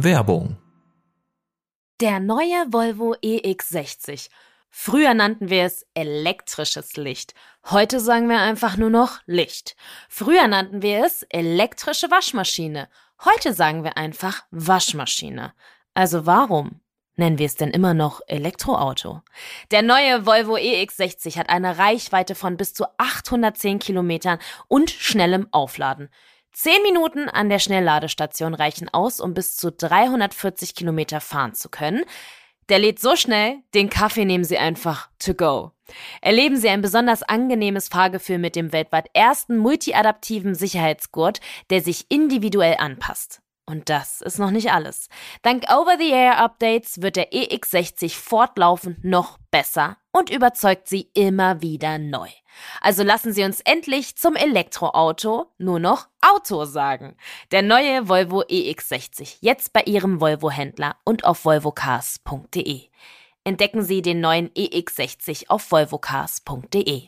Werbung. Der neue Volvo EX60. Früher nannten wir es elektrisches Licht. Heute sagen wir einfach nur noch Licht. Früher nannten wir es elektrische Waschmaschine. Heute sagen wir einfach Waschmaschine. Also warum nennen wir es denn immer noch Elektroauto? Der neue Volvo EX60 hat eine Reichweite von bis zu 810 Kilometern und schnellem Aufladen. 10 Minuten an der Schnellladestation reichen aus, um bis zu 340 Kilometer fahren zu können. Der lädt so schnell, den Kaffee nehmen Sie einfach to go. Erleben Sie ein besonders angenehmes Fahrgefühl mit dem weltweit ersten multiadaptiven Sicherheitsgurt, der sich individuell anpasst. Und das ist noch nicht alles. Dank Over-the-Air-Updates wird der EX60 fortlaufend noch besser und überzeugt Sie immer wieder neu. Also lassen Sie uns endlich zum Elektroauto nur noch Auto sagen. Der neue Volvo EX60, jetzt bei Ihrem Volvo-Händler und auf volvocars.de. Entdecken Sie den neuen EX60 auf volvocars.de.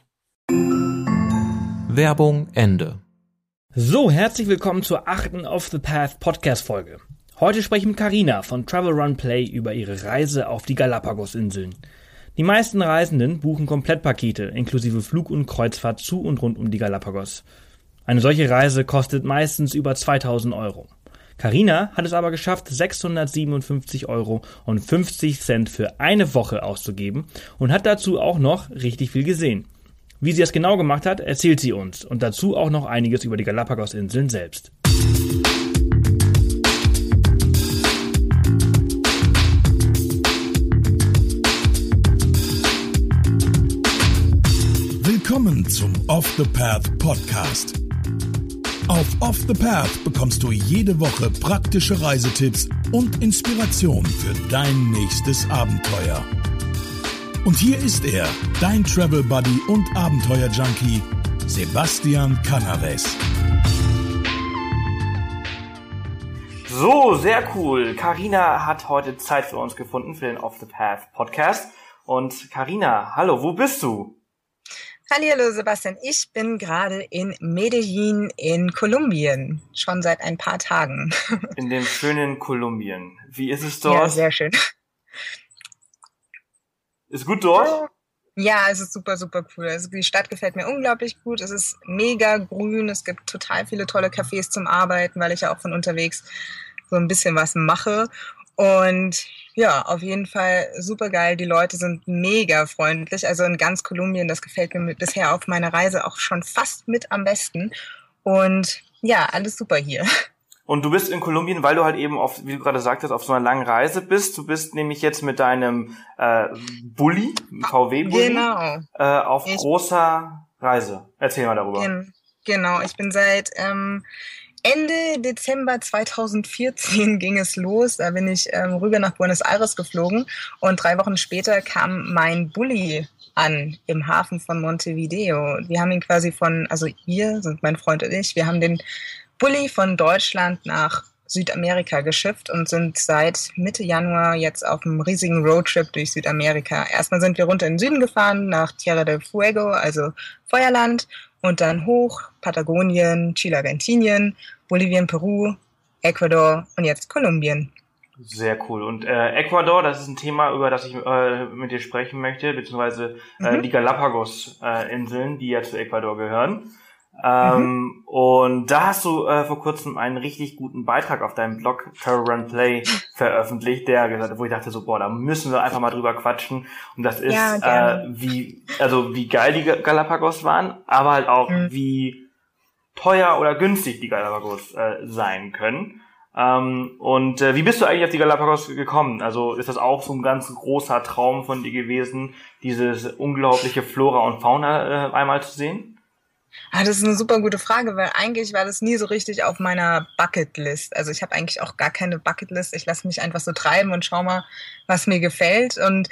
Werbung Ende. So, herzlich willkommen zur 8. Off the Path Podcast-Folge. Heute spreche ich mit Carina von Travel Run Play über ihre Reise auf die Galapagos-Inseln. Die meisten Reisenden buchen Komplettpakete inklusive Flug und Kreuzfahrt zu und rund um die Galapagos. Eine solche Reise kostet meistens über 2.000 Euro. Carina hat es aber geschafft, 657,50 Euro für eine Woche auszugeben und hat dazu auch noch richtig viel gesehen. Wie sie das genau gemacht hat, erzählt sie uns und dazu auch noch einiges über die Galapagos-Inseln selbst. Willkommen zum Off the Path Podcast. Auf Off the Path bekommst du jede Woche praktische Reisetipps und Inspiration für dein nächstes Abenteuer. Und hier ist er, dein Travel Buddy und Abenteuer-Junkie, Sebastian Canaves. So, sehr cool. Carina hat heute Zeit für uns gefunden, für den Off the Path Podcast. Und Carina, hallo, wo bist du? Hallo Sebastian, ich bin gerade in Medellin in Kolumbien, schon seit ein paar Tagen. In dem schönen Kolumbien. Wie ist es dort? Ja, sehr schön. Ist gut dort? Ja, es ist super, super cool. Also die Stadt gefällt mir unglaublich gut. Es ist mega grün. Es gibt total viele tolle Cafés zum Arbeiten, weil ich ja auch von unterwegs so ein bisschen was mache. Und ja, auf jeden Fall super geil. Die Leute sind mega freundlich. Also in ganz Kolumbien, das gefällt mir bisher auf meiner Reise auch schon fast mit am besten. Und ja, alles super hier. Und du bist in Kolumbien, weil du halt eben auf, wie du gerade sagtest, auf so einer langen Reise bist. Du bist nämlich jetzt mit deinem Bulli, VW-Bulli, genau. Auf großer Reise. Erzähl mal darüber. Genau, ich bin seit Ende Dezember 2014 ging es los. Da bin ich rüber nach Buenos Aires geflogen und 3 Wochen später kam mein Bulli an im Hafen von Montevideo. Wir haben ihn quasi wir sind mein Freund und ich, wir haben den Bulli von Deutschland nach Südamerika geschifft und sind seit Mitte Januar jetzt auf einem riesigen Roadtrip durch Südamerika. Erstmal sind wir runter in den Süden gefahren, nach Tierra del Fuego, also Feuerland, und dann hoch Patagonien, Chile, Argentinien, Bolivien, Peru, Ecuador und jetzt Kolumbien. Sehr cool. Und Ecuador, das ist ein Thema, über das ich mit dir sprechen möchte, beziehungsweise die Galapagos-Inseln, die ja zu Ecuador gehören. Und da hast du vor kurzem einen richtig guten Beitrag auf deinem Blog Travel Run Play veröffentlicht, wo ich dachte so, da müssen wir einfach mal drüber quatschen. Und das ist, wie geil die Galapagos waren, aber halt auch wie teuer oder günstig die Galapagos sein können. Wie bist du eigentlich auf die Galapagos gekommen? Also ist das auch so ein ganz großer Traum von dir gewesen, dieses unglaubliche Flora und Fauna einmal zu sehen? Das ist eine super gute Frage, weil eigentlich war das nie so richtig auf meiner Bucketlist. Also ich habe eigentlich auch gar keine Bucketlist. Ich lasse mich einfach so treiben und schau mal, was mir gefällt. Und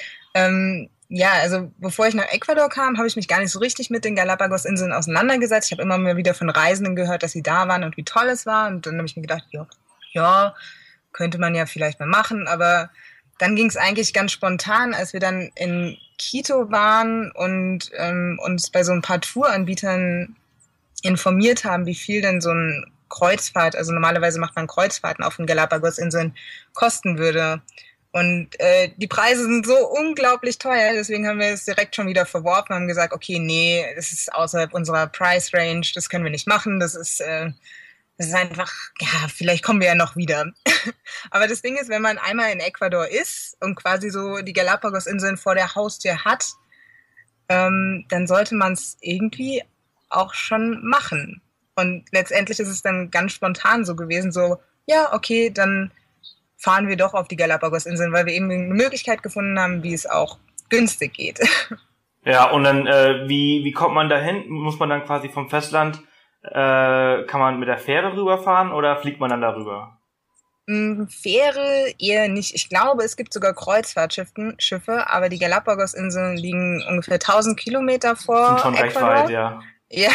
also bevor ich nach Ecuador kam, habe ich mich gar nicht so richtig mit den Galapagos-Inseln auseinandergesetzt. Ich habe immer mal wieder von Reisenden gehört, dass sie da waren und wie toll es war. Und dann habe ich mir gedacht, ja, könnte man ja vielleicht mal machen. Aber dann ging es eigentlich ganz spontan, als wir dann in Quito waren und uns bei so ein paar Touranbietern informiert haben, wie viel denn so ein Kreuzfahrt, also normalerweise macht man Kreuzfahrten auf den Galapagos-Inseln, kosten würde. Und die Preise sind so unglaublich teuer, deswegen haben wir es direkt schon wieder verworfen, haben gesagt, okay, nee, das ist außerhalb unserer Price Range, das können wir nicht machen, das ist einfach, ja, vielleicht kommen wir ja noch wieder. Aber das Ding ist, wenn man einmal in Ecuador ist und quasi so die Galapagos-Inseln vor der Haustür hat, dann sollte man es irgendwie auch schon machen. Und letztendlich ist es dann ganz spontan so gewesen, so, ja, okay, dann fahren wir doch auf die Galapagos-Inseln, weil wir eben eine Möglichkeit gefunden haben, wie es auch günstig geht. Ja, und dann, wie kommt man dahin? Muss man dann quasi vom Festland, kann man mit der Fähre rüberfahren oder fliegt man dann darüber? Fähre eher nicht. Ich glaube, es gibt sogar Kreuzfahrtschiffe, aber die Galapagos-Inseln liegen ungefähr 1000 Kilometer vor Sind schon recht Ecuador. weit, ja. Ja,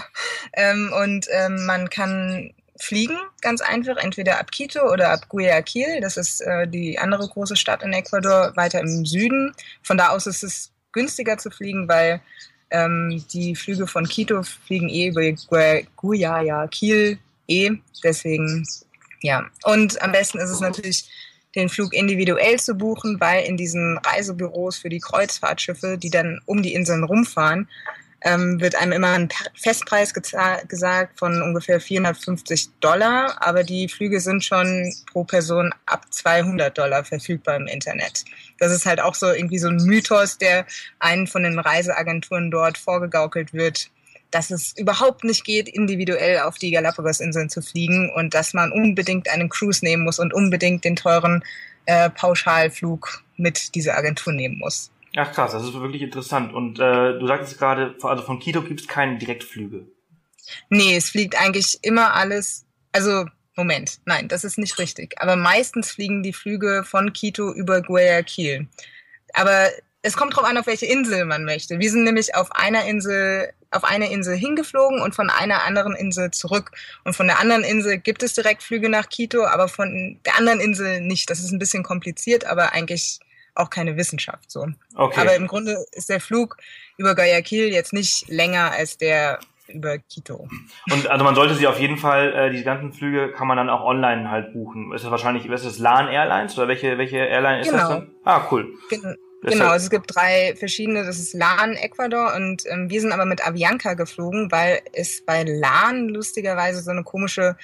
und man kann fliegen, ganz einfach, entweder ab Quito oder ab Guayaquil. Das ist die andere große Stadt in Ecuador, weiter im Süden. Von da aus ist es günstiger zu fliegen, weil die Flüge von Quito fliegen über Guayaquil deswegen, ja. Und am besten ist es natürlich, den Flug individuell zu buchen, weil in diesen Reisebüros für die Kreuzfahrtschiffe, die dann um die Inseln rumfahren, wird einem immer ein Festpreis gesagt von ungefähr $450, aber die Flüge sind schon pro Person ab $200 verfügbar im Internet. Das ist halt auch so irgendwie so ein Mythos, der einen von den Reiseagenturen dort vorgegaukelt wird, dass es überhaupt nicht geht, individuell auf die Galapagos-Inseln zu fliegen und dass man unbedingt einen Cruise nehmen muss und unbedingt den teuren Pauschalflug mit dieser Agentur nehmen muss. Ach krass, das ist wirklich interessant. Und du sagtest gerade, also von Quito gibt es keine Direktflüge. Nee, es fliegt eigentlich immer alles, also Moment, nein, das ist nicht richtig. Aber meistens fliegen die Flüge von Quito über Guayaquil. Aber es kommt drauf an, auf welche Insel man möchte. Wir sind nämlich auf eine Insel hingeflogen und von einer anderen Insel zurück. Und von der anderen Insel gibt es Direktflüge nach Quito, aber von der anderen Insel nicht. Das ist ein bisschen kompliziert, aber eigentlich auch keine Wissenschaft so. Okay. Aber im Grunde ist der Flug über Guayaquil jetzt nicht länger als der über Quito. Und also man sollte sie auf jeden Fall, diese ganzen Flüge kann man dann auch online halt buchen. Ist das LAN Airlines oder welche Airline ist das dann? Ah, cool. Genau, also es gibt 3 verschiedene, das ist LAN Ecuador und wir sind aber mit Avianca geflogen, weil es bei LAN lustigerweise so eine komische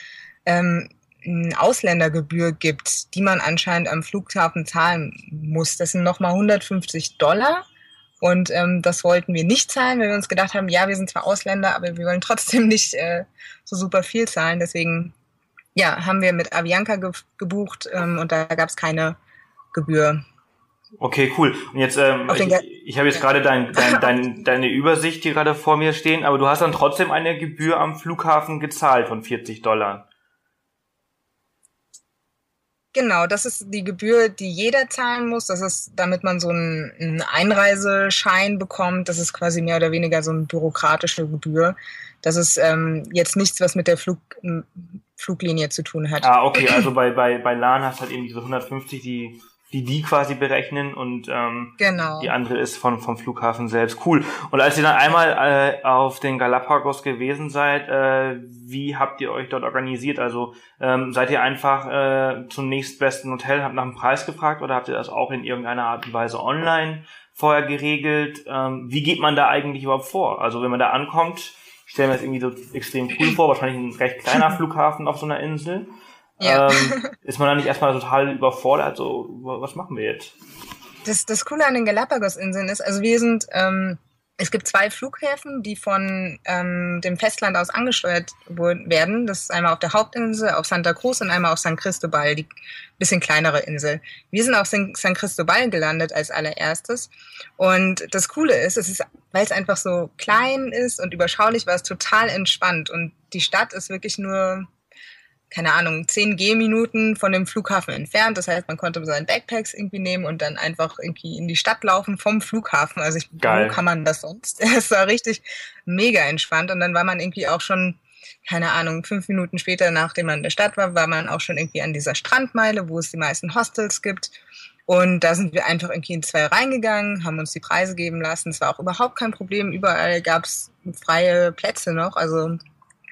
Ausländergebühr gibt, die man anscheinend am Flughafen zahlen muss. Das sind nochmal $150 und das wollten wir nicht zahlen, weil wir uns gedacht haben, ja, wir sind zwar Ausländer, aber wir wollen trotzdem nicht so super viel zahlen. Deswegen ja, haben wir mit Avianca gebucht und da gab es keine Gebühr. Okay, cool. Und jetzt, ich habe jetzt gerade deine Übersicht hier gerade vor mir stehen, aber du hast dann trotzdem eine Gebühr am Flughafen gezahlt von $40. Genau, das ist die Gebühr, die jeder zahlen muss. Das ist, damit man so einen Einreiseschein bekommt. Das ist quasi mehr oder weniger so eine bürokratische Gebühr. Das ist jetzt nichts, was mit der Fluglinie zu tun hat. Ah, okay, also bei LAN hast du halt eben diese 150, die quasi berechnen und genau. Die andere ist vom Flughafen selbst. Cool. Und als ihr dann einmal auf den Galapagos gewesen seid, wie habt ihr euch dort organisiert? Also seid ihr einfach zum nächstbesten Hotel, habt nach dem Preis gefragt oder habt ihr das auch in irgendeiner Art und Weise online vorher geregelt? Wie geht man da eigentlich überhaupt vor? Also wenn man da ankommt, ich stelle mir das irgendwie so extrem cool vor, wahrscheinlich ein recht kleiner Flughafen auf so einer Insel. Ja. Ist man da nicht erstmal total überfordert? So, was machen wir jetzt? Das Coole an den Galapagos-Inseln ist, also wir sind, es gibt 2 Flughäfen, die von dem Festland aus angesteuert werden. Das ist einmal auf der Hauptinsel, auf Santa Cruz und einmal auf San Cristobal, die bisschen kleinere Insel. Wir sind auf San Cristobal gelandet als allererstes. Und das Coole ist, weil es einfach so klein ist und überschaulich, war es total entspannt. Und die Stadt ist wirklich nur, keine Ahnung, 10 Gehminuten von dem Flughafen entfernt. Das heißt, man konnte seine Backpacks irgendwie nehmen und dann einfach irgendwie in die Stadt laufen vom Flughafen. Also wo kann man das sonst? Es war richtig mega entspannt. Und dann war man irgendwie auch schon, keine Ahnung, 5 Minuten später, nachdem man in der Stadt war man auch schon irgendwie an dieser Strandmeile, wo es die meisten Hostels gibt. Und da sind wir einfach irgendwie in 2 reingegangen, haben uns die Preise geben lassen. Es war auch überhaupt kein Problem. Überall gab es freie Plätze noch. Also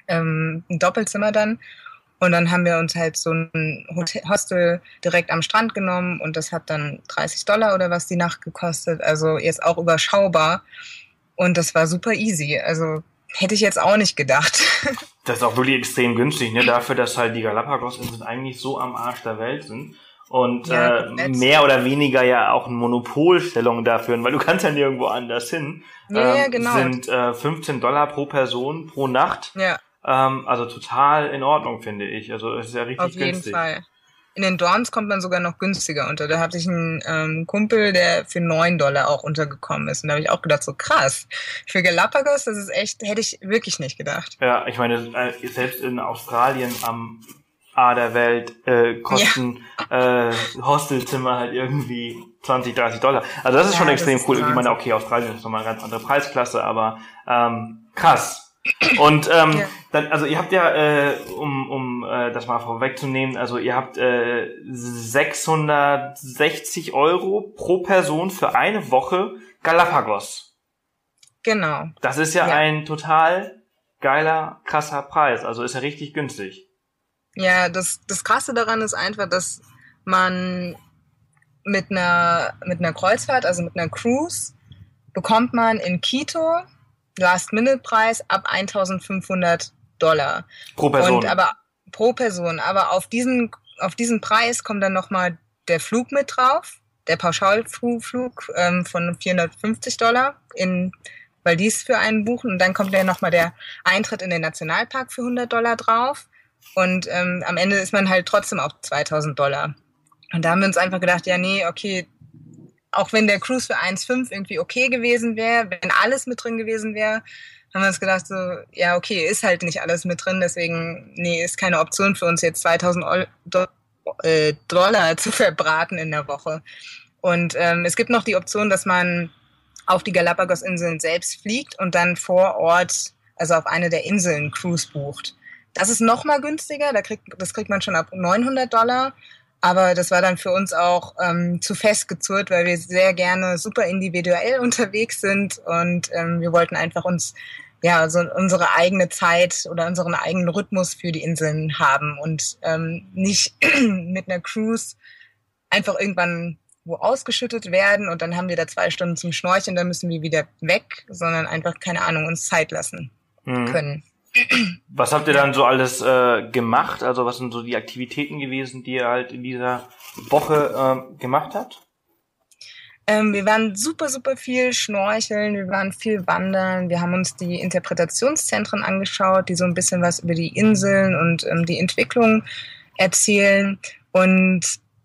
ein Doppelzimmer dann. Und dann haben wir uns halt so ein Hostel direkt am Strand genommen und das hat dann $30 oder was die Nacht gekostet. Also jetzt auch überschaubar. Und das war super easy. Also hätte ich jetzt auch nicht gedacht. Das ist auch wirklich extrem günstig, ne? Dafür, dass halt die Galapagos-Inseln eigentlich so am Arsch der Welt sind. Und mehr oder weniger ja auch eine Monopolstellung dafür, weil du kannst ja nirgendwo anders hin. Ja, genau. Sind $15 pro Person pro Nacht. Ja. Also total in Ordnung, finde ich. Also es ist ja richtig günstig. Auf jeden Fall. In den Dorms kommt man sogar noch günstiger unter. Da hatte ich einen Kumpel, der für $9 auch untergekommen ist. Und da habe ich auch gedacht, so krass. Für Galapagos, das ist echt, hätte ich wirklich nicht gedacht. Ja, ich meine, selbst in Australien am A der Welt kosten Hostelzimmer halt irgendwie $20-30. Also das ist schon extrem cool. Ich meine, okay, Australien ist nochmal eine ganz andere Preisklasse, aber krass. Und dann, also ihr habt ja, um das mal vorwegzunehmen, also ihr habt 660 € pro Person für eine Woche Galapagos. Genau. Das ist ja ein total geiler, krasser Preis. Also ist ja richtig günstig. Ja, das Krasse daran ist einfach, dass man mit einer Kreuzfahrt, also mit einer Cruise, bekommt man in Quito Last-Minute-Preis ab $1.500. Pro Person. Und aber pro Person. Aber auf diesen Preis kommt dann nochmal der Flug mit drauf, der Pauschalflug von $450 weil die es für einen buchen. Und dann kommt ja nochmal der Eintritt in den Nationalpark für $100 drauf. Und am Ende ist man halt trotzdem auf $2.000. Und da haben wir uns einfach gedacht, ja, nee, okay, auch wenn der Cruise für 1,5 irgendwie okay gewesen wäre, wenn alles mit drin gewesen wäre, haben wir uns gedacht, so, ja, okay, ist halt nicht alles mit drin, deswegen, nee, ist keine Option für uns jetzt $2.000 zu verbraten in der Woche. Und es gibt noch die Option, dass man auf die Galapagos-Inseln selbst fliegt und dann vor Ort, also auf eine der Inseln, Cruise bucht. Das ist noch mal günstiger, das kriegt man schon ab $900. Aber das war dann für uns auch zu festgezurrt, weil wir sehr gerne super individuell unterwegs sind und wir wollten einfach uns so unsere eigene Zeit oder unseren eigenen Rhythmus für die Inseln haben und nicht mit einer Cruise einfach irgendwann wo ausgeschüttet werden und dann haben wir da 2 Stunden zum Schnorcheln, dann müssen wir wieder weg, sondern einfach, keine Ahnung, uns Zeit lassen können. Was habt ihr dann so alles gemacht? Also was sind so die Aktivitäten gewesen, die ihr halt in dieser Woche gemacht habt? Wir waren super, super viel schnorcheln, wir waren viel wandern, wir haben uns die Interpretationszentren angeschaut, die so ein bisschen was über die Inseln und die Entwicklung erzählen. Und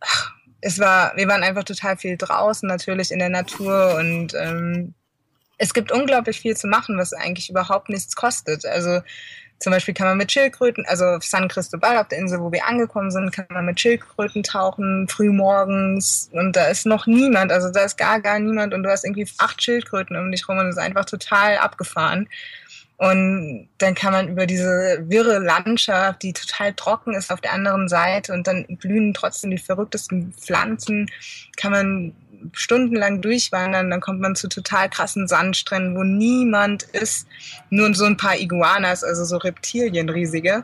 wir waren einfach total viel draußen, natürlich in der Natur und es gibt unglaublich viel zu machen, was eigentlich überhaupt nichts kostet. Also zum Beispiel kann man mit Schildkröten, also auf San Cristobal, auf der Insel, wo wir angekommen sind, kann man mit Schildkröten tauchen, früh morgens und da ist noch niemand, also da ist gar niemand und du hast irgendwie 8 Schildkröten um dich rum und das ist einfach total abgefahren. Und dann kann man über diese wirre Landschaft, die total trocken ist auf der anderen Seite und dann blühen trotzdem die verrücktesten Pflanzen, kann man stundenlang durchwandern, dann kommt man zu total krassen Sandstränden, wo niemand ist, nur so ein paar Iguanas, also so Reptilien riesige.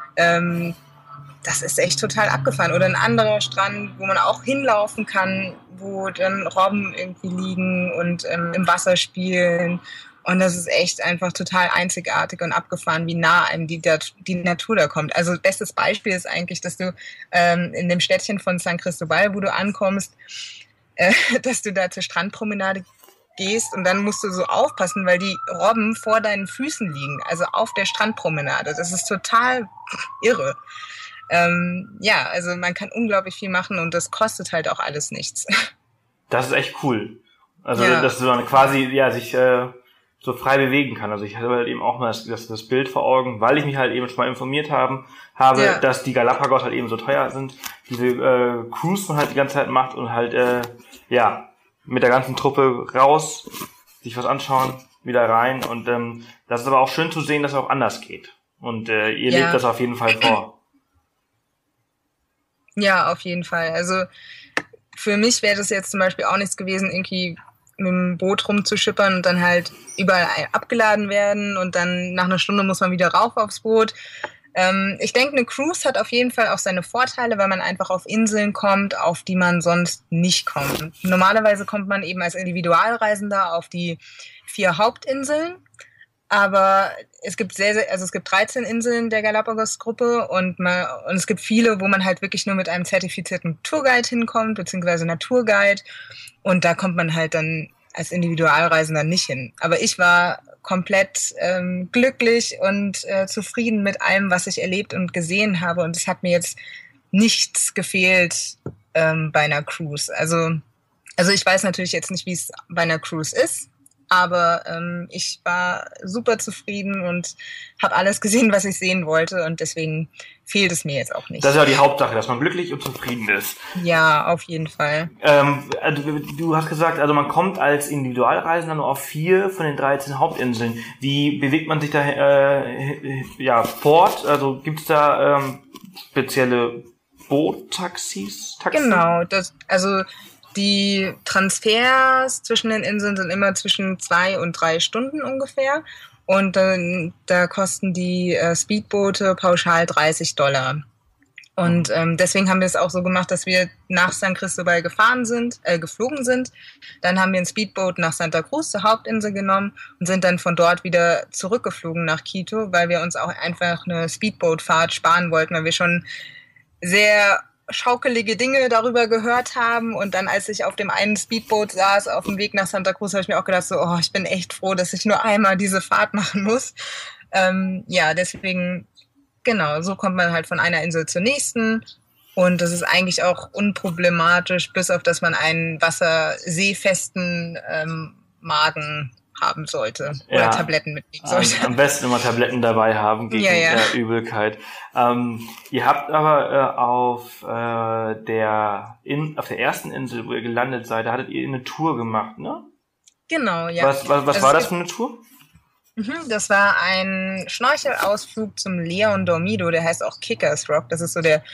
Das ist echt total abgefahren. Oder ein anderer Strand, wo man auch hinlaufen kann, wo dann Robben irgendwie liegen und im Wasser spielen. Und das ist echt einfach total einzigartig und abgefahren, wie nah einem die Natur da kommt. Also bestes Beispiel ist eigentlich, dass du in dem Städtchen von San Cristobal, wo du ankommst, dass du da zur Strandpromenade gehst und dann musst du so aufpassen, weil die Robben vor deinen Füßen liegen, also auf der Strandpromenade. Das ist total irre. Also man kann unglaublich viel machen und das kostet halt auch alles nichts. Das ist echt cool. Also dass du dann quasi sich so frei bewegen kann. Also ich hatte halt eben auch mal das Bild vor Augen, weil ich mich halt eben schon mal informiert habe, dass die Galapagos halt eben so teuer sind. Diese Cruise man halt die ganze Zeit macht und halt mit der ganzen Truppe raus, sich was anschauen, wieder rein und das ist aber auch schön zu sehen, dass es auch anders geht. Und ihr lebt das auf jeden Fall vor. Ja, auf jeden Fall. Also für mich wäre das jetzt zum Beispiel auch nichts gewesen, irgendwie mit dem Boot rumzuschippern und dann halt überall abgeladen werden und dann nach einer Stunde muss man wieder rauf aufs Boot. Ich denke, eine Cruise hat auf jeden Fall auch seine Vorteile, weil man einfach auf Inseln kommt, auf die man sonst nicht kommt. Normalerweise kommt man eben als Individualreisender auf die 4 Hauptinseln, aber es gibt es gibt 13 Inseln der Galapagos-Gruppe und es gibt viele, wo man halt wirklich nur mit einem zertifizierten Tourguide hinkommt, beziehungsweise Naturguide, und da kommt man halt dann als Individualreisender nicht hin. Aber ich war komplett glücklich und zufrieden mit allem, was ich erlebt und gesehen habe. Und es hat mir jetzt nichts gefehlt bei einer Cruise. Also ich weiß natürlich jetzt nicht, wie es bei einer Cruise ist, aber ich war super zufrieden und habe alles gesehen, was ich sehen wollte. Und deswegen fehlt es mir jetzt auch nicht. Das ist ja die Hauptsache, dass man glücklich und zufrieden ist. Ja, auf jeden Fall. Du hast gesagt, also man kommt als Individualreisender nur auf 4 von den 13 Hauptinseln. Wie bewegt man sich da fort? Also gibt es da spezielle Boottaxis? Genau, die Transfers zwischen den Inseln sind immer zwischen 2 und 3 Stunden ungefähr. Und da kosten die Speedboote pauschal $30. Und deswegen haben wir es auch so gemacht, dass wir nach San Cristobal geflogen sind. Dann haben wir ein Speedboot nach Santa Cruz, zur Hauptinsel, genommen und sind dann von dort wieder zurückgeflogen nach Quito, weil wir uns auch einfach eine Speedbootfahrt sparen wollten, weil wir schon sehr schaukelige Dinge darüber gehört haben. Und dann, als ich auf dem einen Speedboot saß, auf dem Weg nach Santa Cruz, habe ich mir auch gedacht, so, ich bin echt froh, dass ich nur einmal diese Fahrt machen muss. Deswegen, genau, so kommt man halt von einer Insel zur nächsten. Und das ist eigentlich auch unproblematisch, bis auf, dass man einen wasserseefesten Magen haben sollte oder Tabletten mitnehmen sollte. Am besten immer Tabletten dabei haben gegen Übelkeit. Ihr habt aber auf der ersten Insel, wo ihr gelandet seid, da hattet ihr eine Tour gemacht, ne? Genau, ja. Was war das für eine Tour? Das war ein Schnorchelausflug zum Leon Dormido, der heißt auch Kickers Rock. Das ist so der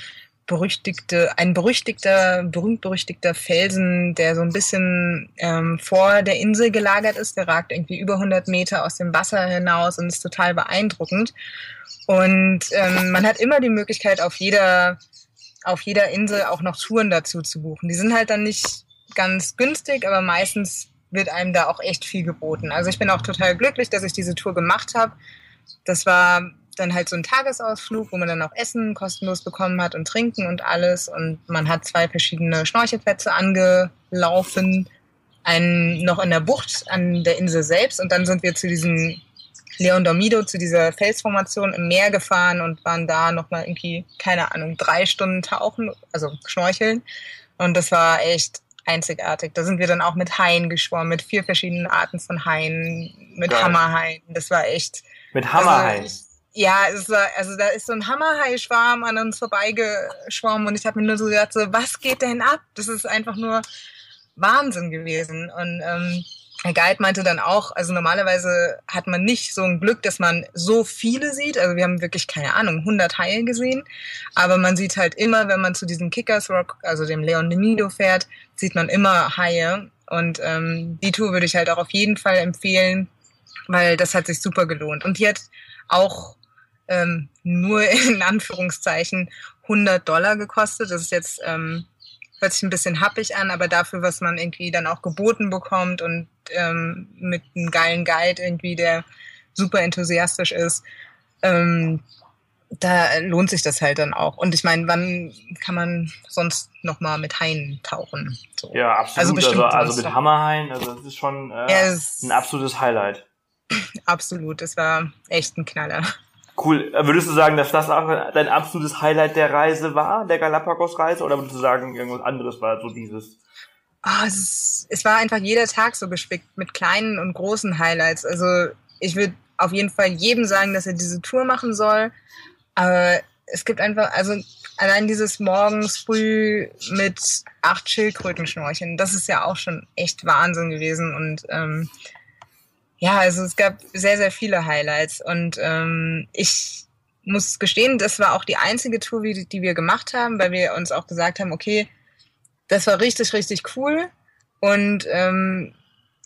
berühmt-berüchtigter Felsen, der so ein bisschen vor der Insel gelagert ist. Der ragt irgendwie über 100 Meter aus dem Wasser hinaus und ist total beeindruckend. Und man hat immer die Möglichkeit, auf jeder Insel auch noch Touren dazu zu buchen. Die sind halt dann nicht ganz günstig, aber meistens wird einem da auch echt viel geboten. Also ich bin auch total glücklich, dass ich diese Tour gemacht habe. Das war dann halt so ein Tagesausflug, wo man dann auch Essen kostenlos bekommen hat und Trinken und alles. Und man hat 2 verschiedene Schnorchelplätze angelaufen. Einen noch in der Bucht an der Insel selbst. Und dann sind wir zu diesem Leon Dormido, zu dieser Felsformation im Meer gefahren und waren da nochmal irgendwie, 3 Stunden tauchen, also schnorcheln. Und das war echt einzigartig. Da sind wir dann auch mit Haien geschwommen, mit 4 verschiedenen Arten von Haien, mit Hammerhaien. Das war echt... Mit Hammerhaien? Da ist so ein Hammerhai-Schwarm an uns vorbeigeschwommen und ich habe mir nur so gedacht, was geht denn ab? Das ist einfach nur Wahnsinn gewesen. Und der Guide meinte dann auch, also normalerweise hat man nicht so ein Glück, dass man so viele sieht. Also wir haben wirklich, 100 Haie gesehen. Aber man sieht halt immer, wenn man zu diesem Kickers Rock, also dem Leon Dormido fährt, sieht man immer Haie. Und die Tour würde ich halt auch auf jeden Fall empfehlen, weil das hat sich super gelohnt. Und die hat auch nur in Anführungszeichen $100 gekostet. Das ist jetzt, hört sich ein bisschen happig an, aber dafür, was man irgendwie dann auch geboten bekommt und mit einem geilen Guide irgendwie, der super enthusiastisch ist, da lohnt sich das halt dann auch. Und ich meine, wann kann man sonst nochmal mit Haien tauchen? So. Ja, absolut. Also mit Hammerhaien, das ist schon ein absolutes Highlight. Absolut, das war echt ein Knaller. Cool. Würdest du sagen, dass das auch dein absolutes Highlight der Reise war, der Galapagos-Reise? Oder würdest du sagen, irgendwas anderes war so dieses? Es war einfach jeder Tag so gespickt mit kleinen und großen Highlights. Also ich würde auf jeden Fall jedem sagen, dass er diese Tour machen soll. Aber es gibt einfach, also allein dieses morgens früh mit 8 Schildkröten schnorcheln, das ist ja auch schon echt Wahnsinn gewesen. Und also es gab sehr, sehr viele Highlights und ich muss gestehen, das war auch die einzige Tour, die wir gemacht haben, weil wir uns auch gesagt haben, okay, das war richtig, richtig cool und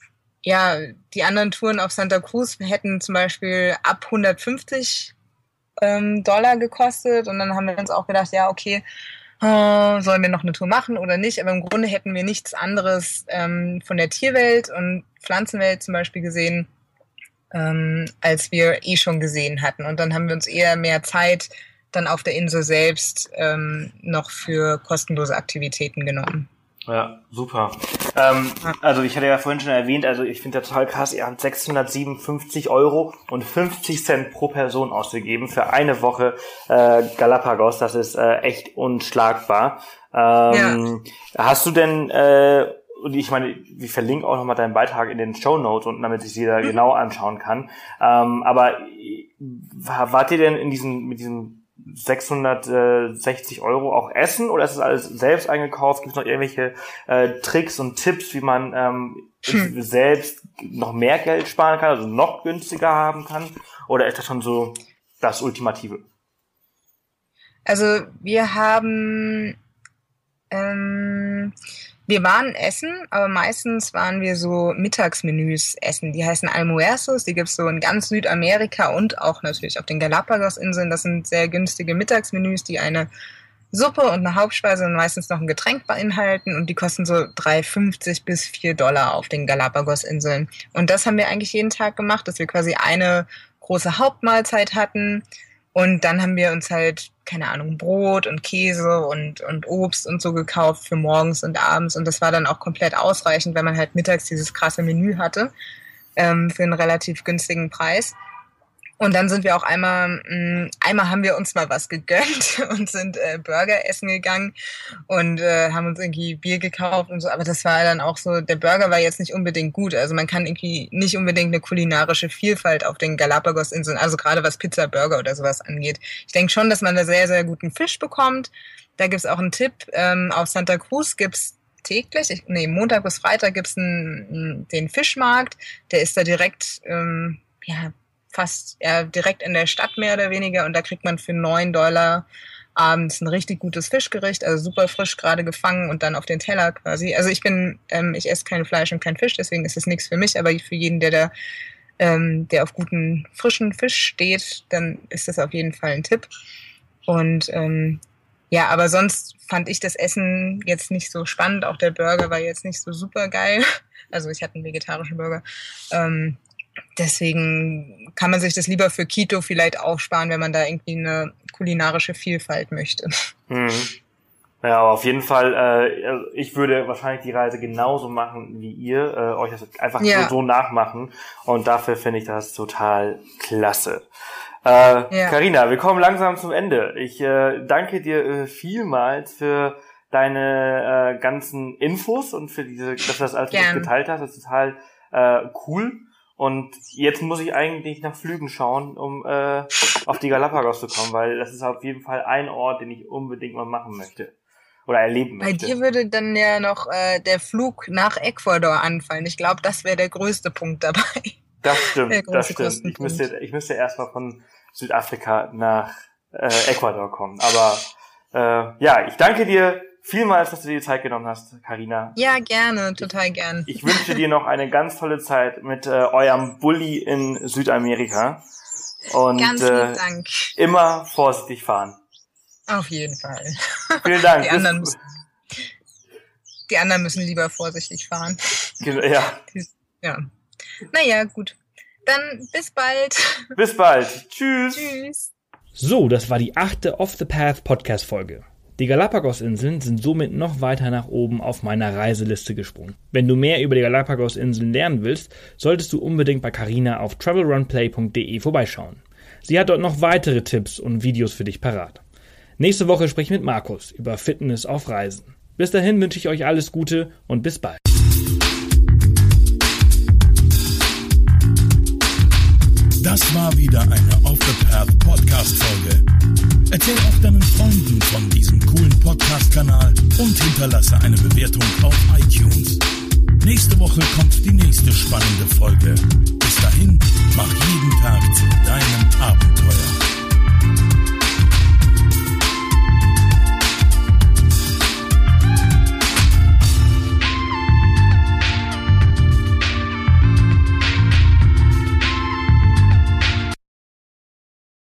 die anderen Touren auf Santa Cruz hätten zum Beispiel ab $150 gekostet und dann haben wir uns auch gedacht, ja, okay, sollen wir noch eine Tour machen oder nicht? Aber im Grunde hätten wir nichts anderes von der Tierwelt und Pflanzenwelt zum Beispiel gesehen, als wir schon gesehen hatten. Und dann haben wir uns eher mehr Zeit dann auf der Insel selbst noch für kostenlose Aktivitäten genommen. Ja, super. Also ich hatte ja vorhin schon erwähnt, also ich finde das total krass, ihr habt 657 € und 50 Cent pro Person ausgegeben für eine Woche Galapagos. Das ist echt unschlagbar. Hast du denn, und ich meine, wir verlinken auch nochmal deinen Beitrag in den Shownotes unten, damit sich jeder genau anschauen kann. Aber wart ihr denn mit diesem 660 € auch essen oder ist es alles selbst eingekauft? Gibt es noch irgendwelche Tricks und Tipps, wie man selbst noch mehr Geld sparen kann, also noch günstiger haben kann? Oder ist das schon so das Ultimative? Also wir waren essen, aber meistens waren wir so Mittagsmenüs essen. Die heißen Almuerzos, die gibt's so in ganz Südamerika und auch natürlich auf den Galapagos-Inseln. Das sind sehr günstige Mittagsmenüs, die eine Suppe und eine Hauptspeise und meistens noch ein Getränk beinhalten und die kosten so $3,50 bis $4 auf den Galapagos-Inseln. Und das haben wir eigentlich jeden Tag gemacht, dass wir quasi eine große Hauptmahlzeit hatten. Und dann haben wir uns halt, keine Ahnung, Brot und Käse und Obst und so gekauft für morgens und abends. Und das war dann auch komplett ausreichend, wenn man halt mittags dieses krasse Menü hatte, für einen relativ günstigen Preis. Und dann sind wir auch einmal haben wir uns mal was gegönnt und sind Burger essen gegangen und haben uns irgendwie Bier gekauft und so. Aber das war dann auch so, der Burger war jetzt nicht unbedingt gut. Also man kann irgendwie nicht unbedingt eine kulinarische Vielfalt auf den Galapagos-Inseln, also gerade was Pizza, Burger oder sowas angeht. Ich denke schon, dass man da sehr, sehr guten Fisch bekommt. Da gibt's auch einen Tipp. Auf Santa Cruz gibt's täglich, Montag bis Freitag gibt's den Fischmarkt. Der ist da direkt, fast direkt in der Stadt mehr oder weniger und da kriegt man für $9 abends ein richtig gutes Fischgericht, also super frisch gerade gefangen und dann auf den Teller quasi. Also ich esse kein Fleisch und kein Fisch, deswegen ist es nichts für mich, aber für jeden, der auf guten frischen Fisch steht, dann ist das auf jeden Fall ein Tipp. Und aber sonst fand ich das Essen jetzt nicht so spannend, auch der Burger war jetzt nicht so super geil. Also ich hatte einen vegetarischen Burger. Deswegen kann man sich das lieber für Quito vielleicht aufsparen, wenn man da irgendwie eine kulinarische Vielfalt möchte. Mhm. Ja, aber auf jeden Fall, ich würde wahrscheinlich die Reise genauso machen wie ihr, euch das einfach so nachmachen und dafür finde ich das total klasse. Carina, wir kommen langsam zum Ende. Ich danke dir vielmals für deine ganzen Infos und für dass du das alles mit uns geteilt hast. Das ist total cool. Und jetzt muss ich eigentlich nach Flügen schauen, um auf die Galapagos zu kommen, weil das ist auf jeden Fall ein Ort, den ich unbedingt mal machen möchte oder erleben möchte. Bei dir würde dann ja noch der Flug nach Ecuador anfallen. Ich glaube, das wäre der größte Punkt dabei. Das stimmt. Ich müsste erstmal von Südafrika nach Ecuador kommen. Aber ich danke dir vielmals, dass du dir die Zeit genommen hast, Carina. Ja, gerne, total gern. Ich wünsche dir noch eine ganz tolle Zeit mit eurem Bulli in Südamerika. Und ganz lieben Dank. Immer vorsichtig fahren. Auf jeden Fall. Vielen Dank. Die anderen müssen lieber vorsichtig fahren. Ja. Naja, gut. Dann bis bald. Bis bald. Tschüss. Tschüss. So, das war die 8. Off the Path Podcast-Folge. Die Galapagos-Inseln sind somit noch weiter nach oben auf meiner Reiseliste gesprungen. Wenn du mehr über die Galapagos-Inseln lernen willst, solltest du unbedingt bei Carina auf travelrunplay.de vorbeischauen. Sie hat dort noch weitere Tipps und Videos für dich parat. Nächste Woche spreche ich mit Markus über Fitness auf Reisen. Bis dahin wünsche ich euch alles Gute und bis bald. Das war wieder eine Off the Path Podcast-Folge. Erzähl auch deinen Freunden von diesem coolen Podcast-Kanal und hinterlasse eine Bewertung auf iTunes. Nächste Woche kommt die nächste spannende Folge. Bis dahin, mach jeden Tag zu deinem Abenteuer.